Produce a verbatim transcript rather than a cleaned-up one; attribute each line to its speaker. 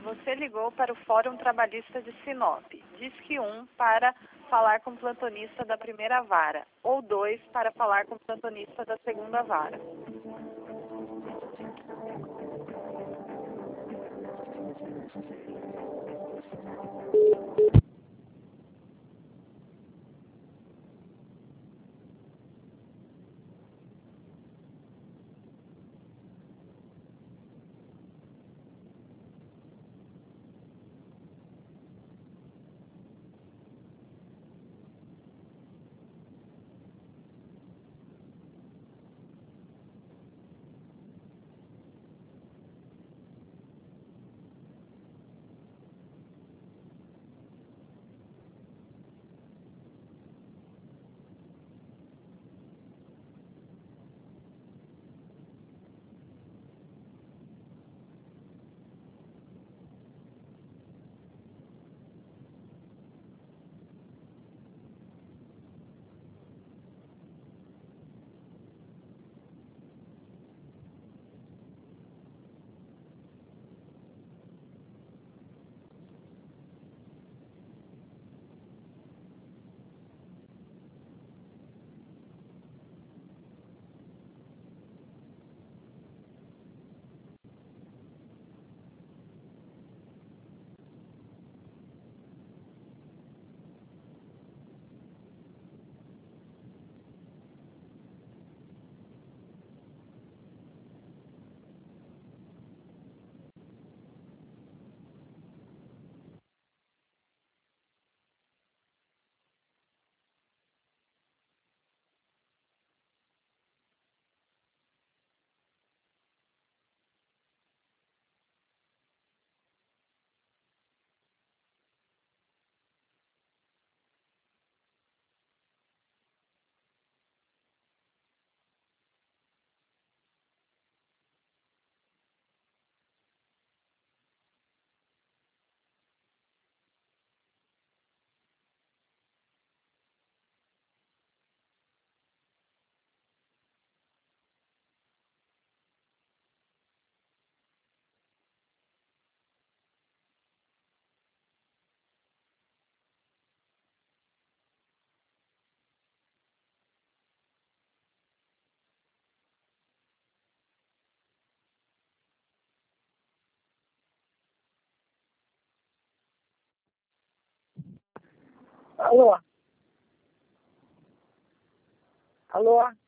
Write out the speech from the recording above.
Speaker 1: Você ligou para o Fórum Trabalhista de Sinop. Disque um para falar com o plantonista da primeira vara, ou dois para falar com o plantonista da segunda vara.
Speaker 2: Alô? Alô?